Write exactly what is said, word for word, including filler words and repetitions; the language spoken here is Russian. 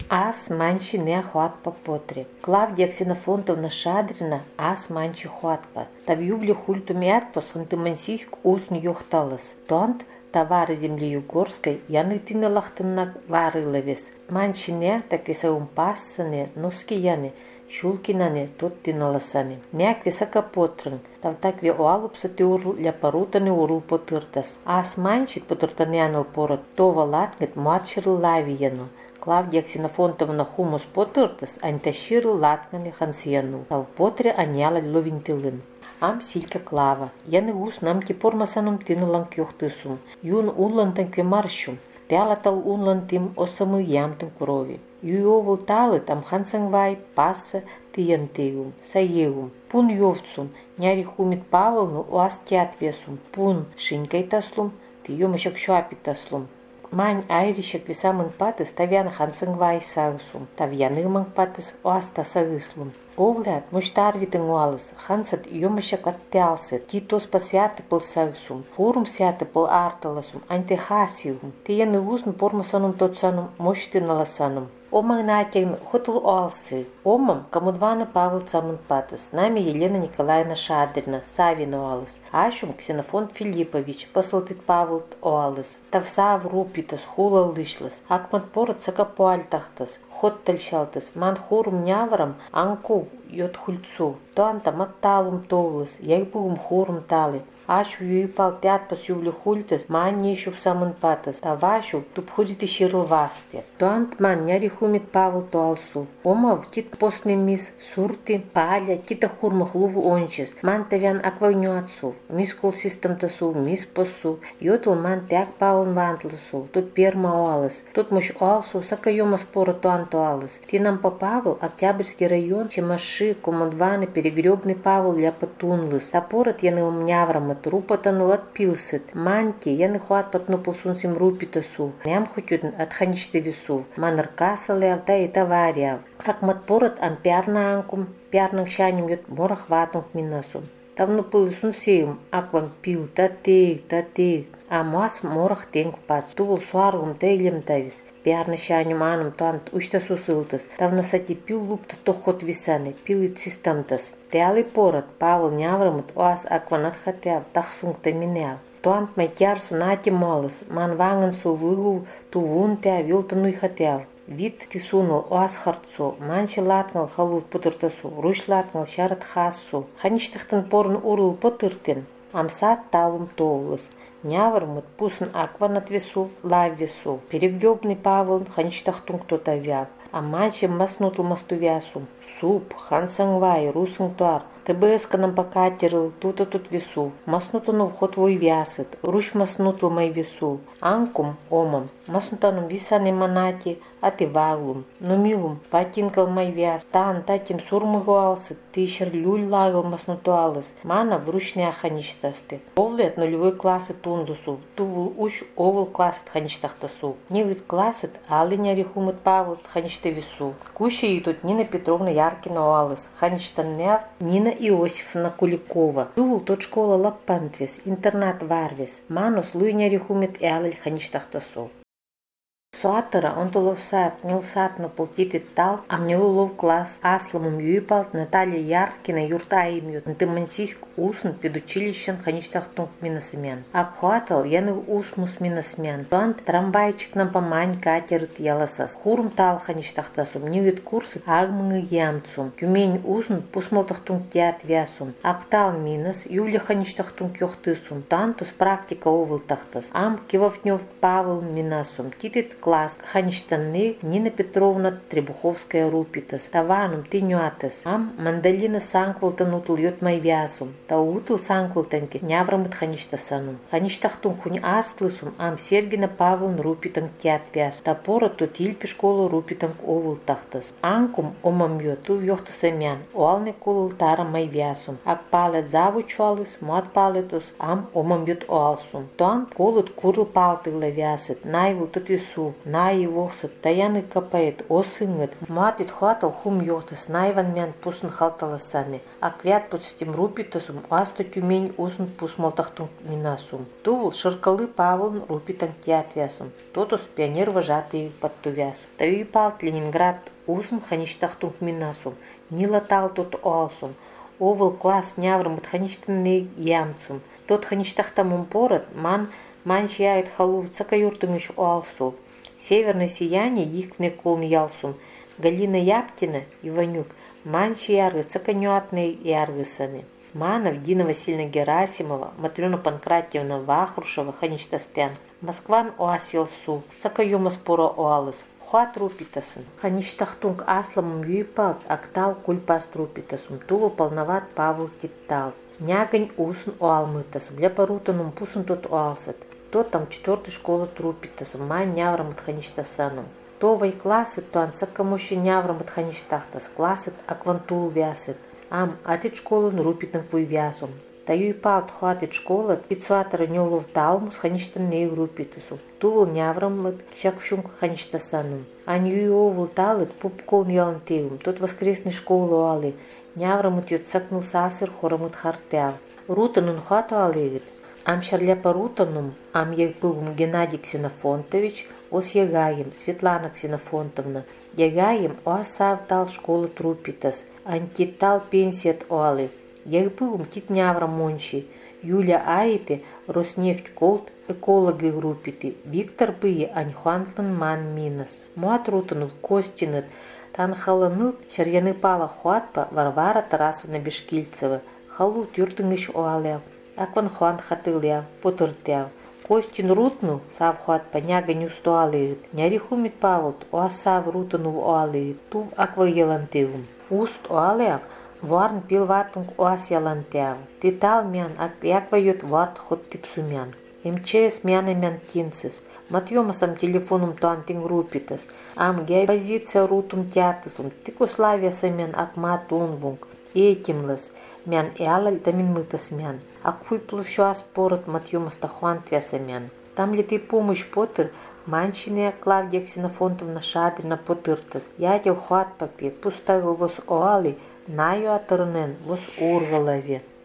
Ас манчи не хватпа потре. Клавдия Ксенофонтовна Шадрина ас манчи хватпа. Тав ювли хультумиат посхантымансийск ус нюхталас. Тонт товары земли Югорской яны тыналахтыннак варыловес. Манчи не так весаум пассане, носки яны. Шулкинане тот тыналасане. Мяк висака потрын. Тав так ве уалупса ты урл ляпарутаны урл потыртас. Ас манчит потыртанянал порот. Това латнет муатширл лавиянал. Клавдия Ксенофонтовна хумус потыртас, анташирл латганы хансияну. Тав потре аняла ловинтылын. Ам силька Клава. Яны ус нам кипормасанум тыналан кёхтысум. Юн уллантан квемарщум. Теалатал унлантим осамы ямтым крови. Юйовыл талы там хансангвай пасса тыянтеум, саеум. Пун йовцум, няри хумит павылну уасти отвесум. Пун шинькай таслум, тыёмышак шуапит таслум. Мань айрищак висамын патыс тавян хансангвай сагсум. Тавьянымын патыс уаста сагыслум. Овлят муштарвитын уалыс, хансат йомышак аттялсет, китос пасяты пыл сагсум, фурум сяты пыл арталасум, антихасиум, тияны узн пормасанум тотсанум, мощтыналасанум. Оман натягн хотл уалсы, омам камудвана Павел цамын патыс, нами Елена Николаевна Шадрина, Савина уалыс, ашум Ксенофонт Филиппович, послатыт Павел уалыс, тавсав рупитас, хула лышлас, акмат порот сакапуальтахтас, ход тальшалтас, ман хорум няврам, анку йот хульцу, тоанта матталум толыс, яйбугум хорум талы. Ашу юипал тят пас ювли хультас, ман нещу в самын патас, тавашу туп ходит и ширл васте. Туант ман няри хумит Павел туалсу. Омав тит постный мис сурты, паля, тита хурмах луву ончес, ман тавян аквайню отцов, мис кол систем тасу, мис посу, йотл ман тяк Павел вантласу, тут перма уалас, тут муж уалсу, сакайома спора туан туалас. Ти нам по Павел, Октябрьский район, чемаши, командваны, перегребный Павел ляпатунлыс, топорот яны умняврам рупатан латпилсет, манки, яны хуат патнупулсун сим рупитасу, мям хотюдн отханичты весу, манар касалев, да и товаряв. Как матпорот ам пярна анкум, пярнах шаним йот морах ватунг минасу. Тавну пылсун сеем, аквам пил, татеик, татеик, а мас морах тенг пац, тувул суаргум тейлем тавис. Пярна шаним анам туант ушта сусылтас, тавна сати пил лупта тохот висаны, пилит системтас. Теали порот, Павел няврамут оас акванат хатяв, тахсунг таминяв. Туант майтяр сунати молос, ман ванган су выгу ту вунтя вилтануй хатяв. Вид тисунал оас харцу, манчи латнал халут потыртасу, руш латнал шарат хассу. Хаништахтан порн урл потыртен, амсат талум тоулас. Няврмут пусн акванат весу, лав весу. Перегребный Павел хаништахтун кто-то вяв. А манчи маснутл мастувясу. Суп, хансангвай, русунг туар. ТБС нам покатерил, тут-то тут весу. Маснутану вход вой вясет, руш маснутл май весу. Анкум, омам, маснутану висаны манати, а ты ваглум. Но милум, патинкал май вяс. Тан татим сурмыгуалсы, ты шер люль лагал маснутуалыс. Мана вручная хаништасты. Овлет нулевой классы тундусу. Тувул уж овл классет хаништахтасу. Не вид классет, а алыня рихумет Павел ханишты весу. Куща и тут Нина Петровна Яркина уалыс. Хаништаннев Нина Иосифовна Куликова. Тувул тот школа лаппантвес, интернат варвес. Манус луйня рихумет ялыль хаништахтасу. Суатара он толовсат, нюлсат на полтитит тал, а мне улов класс асламум юипалт Наталья Яркина юрта имют, нтымансийск усн педучилищен хаништахтунг минасмен. Акхуатал яны усмус минасмен. Туант трамвайчик нам помань катерит яласас. Хурм тал хаништахтасум, нивит курсы агмыңы ямцум. Кюмень усн пусмалтахтунг тят вясум. Актал минас ювля хаништахтунг йохтысум. Тантус практика овылтахтас. Ам кивавнев Павел минасум. Титит класс хаништанны Нина Петровна Требуховская рупитас. Таванум тинюатас. Ам мандалина санквалтан утл йот май вясум. Та утл санквалтанки няврамыт хаништасанум. Хаништахтун хунь астлысум. Ам Сергина Павел рупитан тят вясу. Та пора тут ильпи школу рупитан овыл тахтас. Анкум омам йоту йохтасамян. Уалны кулыл тара май вясум. Ак палет завучуалыс, мат палетус. Ам омам йот уалсум. Туан колут курл палтыгла вясет. Найвыл тут весу. на евохсыт, таяны капает, осынгыт. Матит хватал хум йохтас, найван мян пусын халталасаны. Аквят подстим рупитасум, асто тюмень усын пусмалтахтун минасум. Тувал ширкалы павылн рупитан тиатвясум. Тотус пионер вожатый подтувясу. Таю палт Ленинград усын хаништахтун минасум. Нила тал тот оалсум. Овал класс няврам отхаништанный ямцум. Тот хаништахтамум пород, ман манч яет халу цакаюртынгыш оалсу. Северное сияние ихкне колн ялсум. Галина Яптина, Иванюк, манч яргы цаканюатные яргысаны. Манов, Дина Васильевна Герасимова, Матрена Панкратьевна Вахрушева, хаништастян. Москван оасилсу, цакаюма спора оалыс. Хуат рупитасын. Хаништахтунг асламым юйпалт, актал кульпас рупитасум. Тулу полноват Павел Титтал. Нягань усын оалмытасым. Для порутанум пусын тот оалсат. Тот там четвертой школы трупитасым. Ма няврам от хаништасаном. То вай классы, то ансакамоши няврам от хаништахтас. Классет аквантул вясет. Ам атит школы нрупитан квой вясум. Таю и палт хватит школа, пицуатора нёлов талмус хаништан не группитасу. Тувал няврамлат, щаквшунг хаништасанум. Анью овул талит пупкол ялантеум. Тот воскресной школы алы. Няврамут ют сакнул савсер хорамут хартяв. Рутанун хату алегит. Ам шарляпа рутанум, ам егбылум Геннадий Ксенофонтович, ос егаем, Светлана Ксенофонтовна. Егаем оасав тал школы трупитас. Антитал пенсият оалы. Егбылум тит няврам монши. Юля Аите, Роснефть Колт, экологи группиты. Виктор Бые, Аньхуантлан Ман Минас. Муат рутанул Костинет. Танхаланут, Шарьяны Пала Хуатпа, Варвара Тарасовна Бешкильцева. Халу тюртынгыш оаляв. Акван хуан хатыляв, потыртяв. Костин рутнул, сав Хуатпа, няга нюстуалыгыт. Нярихумит Павлт, оасав рутанул оалыгыт. Тув аква елантевум. Уст оаляв. Варн пил ватунг оас ялантяв. Титал мян, аква йот варт хот типсумян. МЧС мян и мян тинцис. Матьомасам телефоном туантин группитас. Ам гей позиция рутум тятасум. Тикуславия самян акмат унвунг. Этимлас. Мян ялаль тамин мытас мян. Акфуй площуас порот Матьомас тахуан твясамян. Там ли ты помощь потыр? Манщине Клавдия Ксенофонтовна Шадрина потыртас. Ядел хуат папе, пустагыл вос оали, наю атырнен, вос ургалаве.